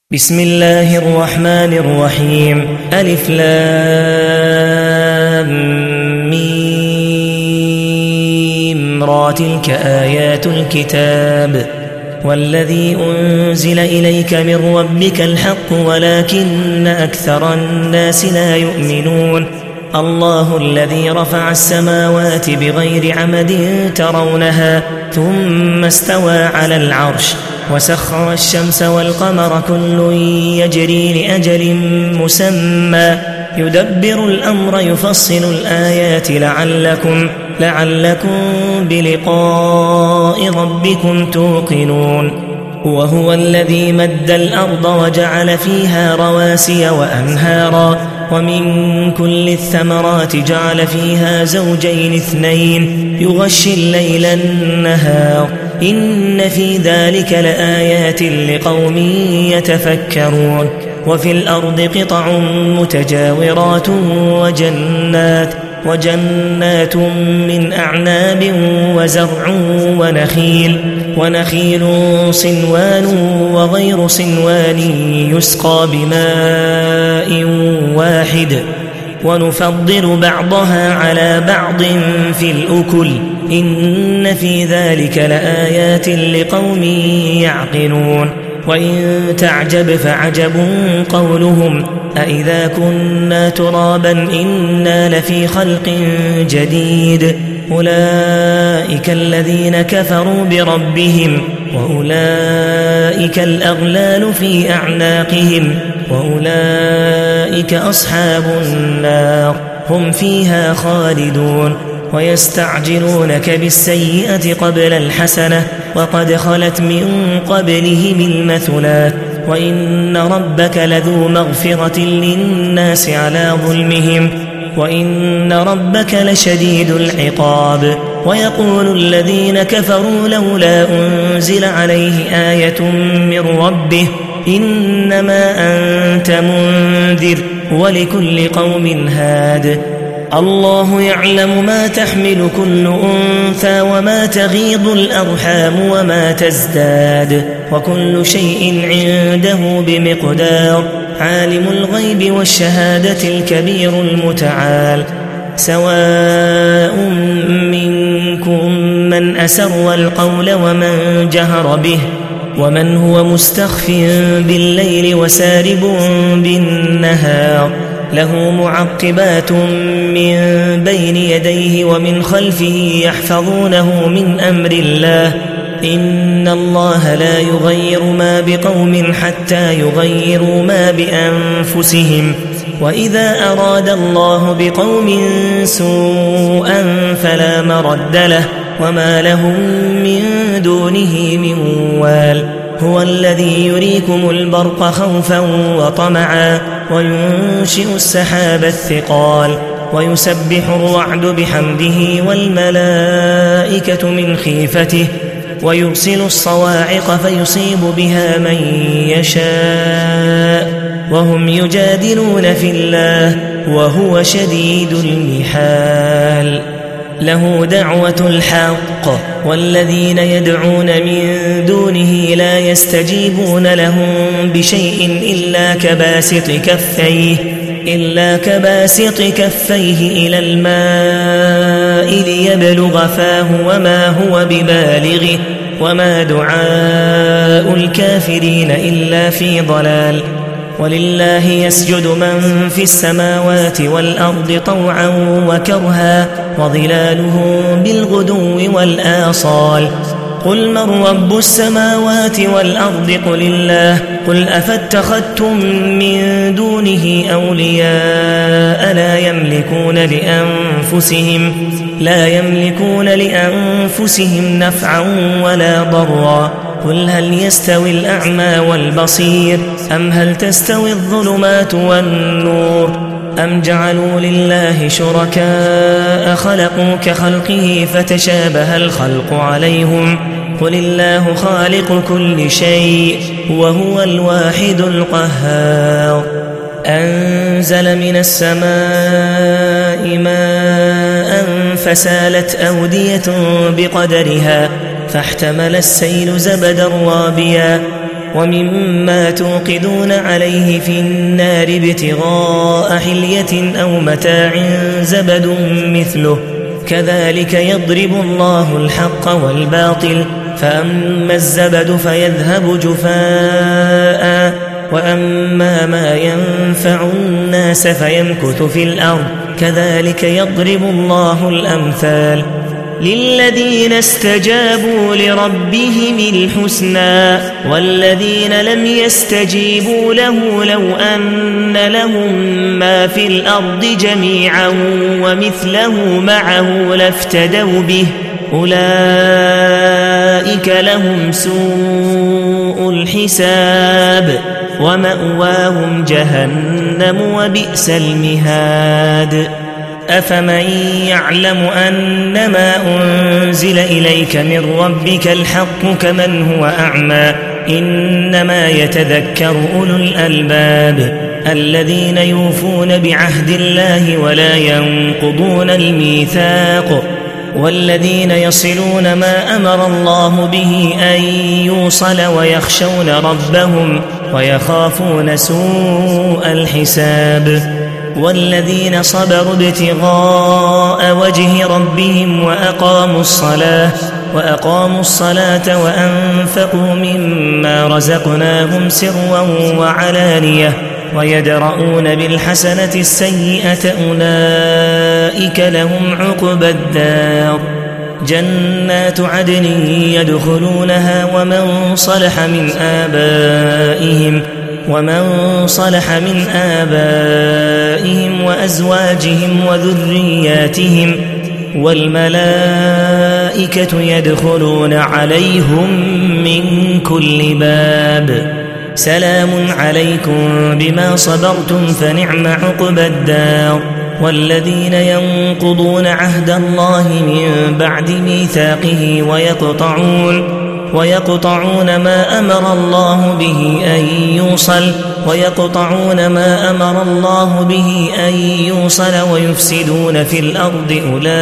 بسم الله الرحمن الرحيم ألف لام ميم را تلك آيات الكتاب والذي أنزل إليك من ربك الحق ولكن أكثر الناس لا يؤمنون الله الذي رفع السماوات بغير عمد ترونها ثم استوى على العرش وسخر الشمس والقمر كل يجري لأجل مسمى يدبر الأمر يفصل الآيات لعلكم بلقاء ربكم توقنون وهو الذي مد الأرض وجعل فيها رواسي وأنهارا ومن كل الثمرات جعل فيها زوجين اثنين يغشي الليل النهار إن في ذلك لآيات لقوم يتفكرون وفي الأرض قطع متجاورات وجنات من أعناب وزرع ونخيل صنوان وغير صنوان يسقى بماء واحد ونفضل بعضها على بعض في الأكل إن في ذلك لآيات لقوم يعقلون وإن تعجب فعجب قولهم أإذا كنا ترابا إنا لفي خلق جديد أولئك الذين كفروا بربهم وأولئك الأغلال في أعناقهم وأولئك أصحاب النار هم فيها خالدون ويستعجلونك بالسيئة قبل الحسنة وقد خلت من قبلهم المثلات وإن ربك لذو مغفرة للناس على ظلمهم وإن ربك لشديد العقاب ويقول الذين كفروا لولا أنزل عليه آية من ربه إنما أنت منذر ولكل قوم هاد الله يعلم ما تحمل كل أنثى وما تغيض الأرحام وما تزداد وكل شيء عنده بمقدار عالم الغيب والشهادة الكبير المتعال سواء منكم من أسر القول ومن جهر به ومن هو مستخف بالليل وسارب بالنهار له معقبات من بين يديه ومن خلفه يحفظونه من أمر الله إن الله لا يغير ما بقوم حتى يغيروا ما بأنفسهم وإذا أراد الله بقوم سوءا فلا مرد له وما لهم من دونه من وال هو الذي يريكم البرق خوفا وطمعا وينشئ السحاب الثقال ويسبح الرعد بحمده والملائكة من خيفته ويرسل الصواعق فيصيب بها من يشاء وهم يجادلون في الله وهو شديد المحال له دعوة الحق والذين يدعون من دونه لا يستجيبون لهم بشيء إلا كباسط كفيه إلى الماء ليبلغ فاه وما هو ببالغه وما دعاء الكافرين إلا في ضلال ولله يسجد من في السماوات والأرض طوعا وكرها وظلاله بالغدو والآصال قل من رب السماوات والأرض قل الله قل أفاتخذتم من دونه أولياء لا يملكون لأنفسهم نفعا ولا ضرا قل هل يستوي الأعمى والبصير أم هل تستوي الظلمات والنور أم جعلوا لله شركاء خلقوا كخلقه فتشابه الخلق عليهم قل الله خالق كل شيء وهو الواحد القهار أنزل من السماء ماء فسالت أودية بقدرها فاحتمل السيل زبدا رابيا ومما توقدون عليه في النار ابتغاء حلية أو متاع زبد مثله كذلك يضرب الله الحق والباطل فأما الزبد فيذهب جفاء وأما ما ينفع الناس فيمكث في الأرض كذلك يضرب الله الأمثال للذين استجابوا لربهم الحسنى والذين لم يستجيبوا له لو أن لهم ما في الأرض جميعا ومثله معه لافتدوا به أولئك لهم سوء الحساب ومأواهم جهنم وبئس المهاد أفمن يعلم أنما أنزل إليك من ربك الحق كمن هو أعمى إنما يتذكر أولو الألباب الذين يوفون بعهد الله ولا ينقضون الميثاق والذين يصلون ما أمر الله به أن يوصل ويخشون ربهم ويخافون سوء الحساب والذين صبروا ابتغاء وجه ربهم وأقاموا الصلاة وأنفقوا مما رزقناهم سرا وعلانية ويدرؤون بالحسنة السيئة أولئك لهم عقبى الدار جنات عدن يدخلونها ومن صلح من آبائهم وأزواجهم وذرياتهم والملائكة يدخلون عليهم من كل باب سلام عليكم بما صبرتم فنعم عقبى الدار والذين ينقضون عهد الله من بعد ميثاقه ويقطعون ما أمر الله به أن يوصل ويفسدون في الأرض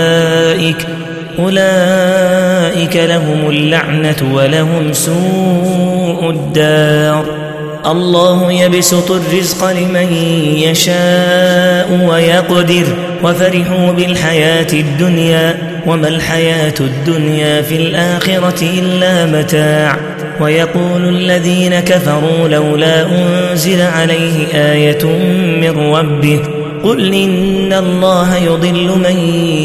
أولئك لهم اللعنة ولهم سوء الدار الله يبسط الرزق لمن يشاء ويقدر وفرحوا بالحياة الدنيا وما الحياة الدنيا في الآخرة إلا متاع ويقول الذين كفروا لولا أنزل عليه آية من ربه قل إن الله يضل من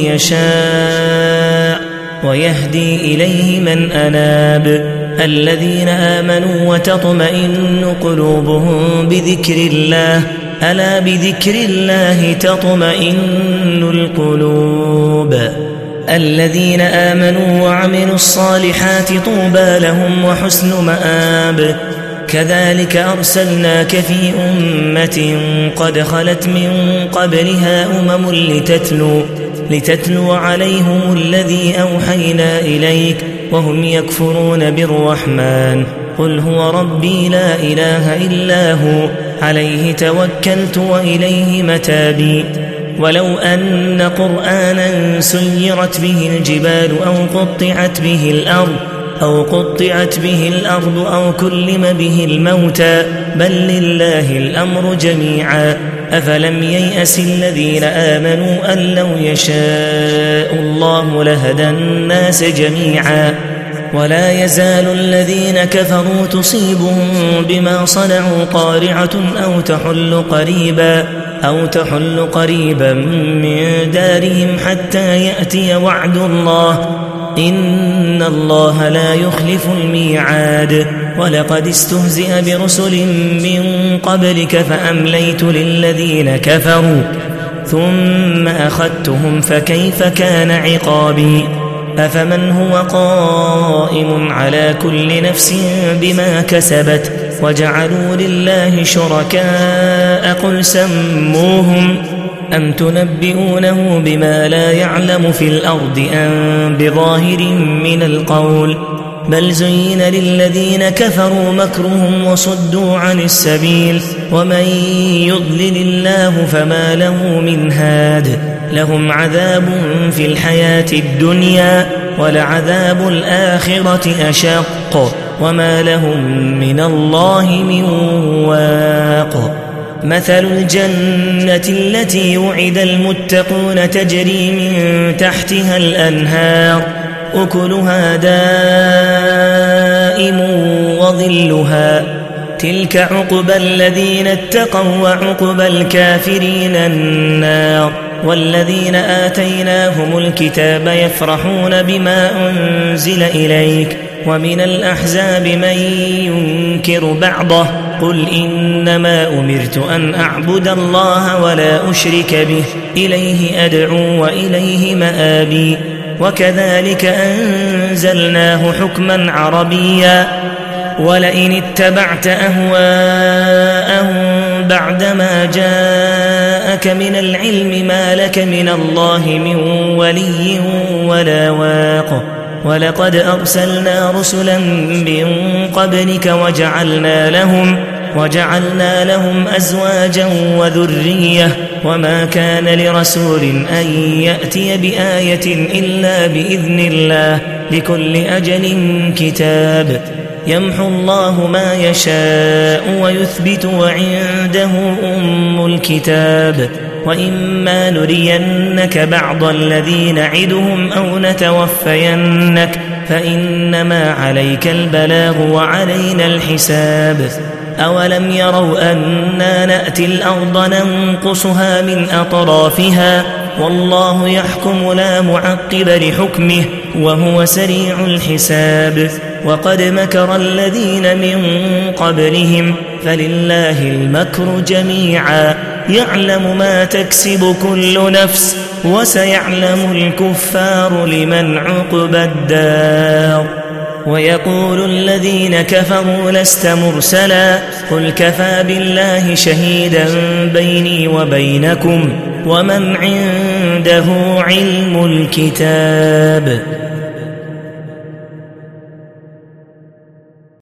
يشاء ويهدي إليه من أناب الذين آمنوا وتطمئن قلوبهم بذكر الله ألا بذكر الله تطمئن القلوب الذين آمنوا وعملوا الصالحات طوبى لهم وحسن مآب كذلك أرسلناك في أمة قد خلت من قبلها أمم لتتلو عليهم الذي أوحينا إليك وهم يكفرون بالرحمن قل هو ربي لا إله إلا هو عليه توكلت وإليه متابي ولو أن قرآنا سيرت به الجبال أو قطعت به الأرض أو كلم به الموتى بل لله الأمر جميعا أفلم ييأس الذين آمنوا أن لو يشاء الله لهدى الناس جميعا ولا يزال الذين كفروا تصيبهم بما صنعوا قارعة أو تحل قريبا من دارهم حتى يأتي وعد الله إن الله لا يخلف الميعاد ولقد استهزئ برسل من قبلك فأمليت للذين كفروا ثم أخذتهم فكيف كان عقابي أفمن هو قائم على كل نفس بما كسبت وجعلوا لله شركاء قل سموهم أم تنبئونه بما لا يعلم في الأرض أم بظاهر من القول بل زين للذين كفروا مكرهم وصدوا عن السبيل ومن يضلل الله فما له من هاد لهم عذاب في الحياة الدنيا ولعذاب الآخرة أشق وما لهم من الله من واق. مثل الجنة التي وعد المتقون تجري من تحتها الأنهار أكلها دائم وظلها تلك عقبى الذين اتقوا وعقبى الكافرين النار. والذين آتيناهم الكتاب يفرحون بما أنزل إليك ومن الأحزاب من ينكر بعضه قل إنما أمرت أن أعبد الله ولا أشرك به إليه أدعو وإليه مآبي. وكذلك أنزلناه حكما عربيا ولئن اتبعت أهواءهم بعدما جاءك من العلم ما لك من الله من ولي ولا واق. ولقد أرسلنا رسلا من قبلك وجعلنا لهم أزواجا وذرية وما كان لرسول أن يأتي بآية إلا بإذن الله لكل أجل كتاب. يمحو الله ما يشاء ويثبت وعنده أم الكتاب. وإما نرينك بعض الذي نعدهم أو نتوفينك فإنما عليك البلاغ وعلينا الحساب. أولم يروا أنا نأتي الأرض ننقصها من أطرافها والله يحكم لا معقب لحكمه وهو سريع الحساب. وقد مكر الذين من قبلهم فلله المكر جميعا يعلم ما تكسب كل نفس وسيعلم الكفار لمن عقبى الدار. ويقول الذين كفروا لست مرسلا قل كفى بالله شهيدا بيني وبينكم ومن عنده علم الكتاب.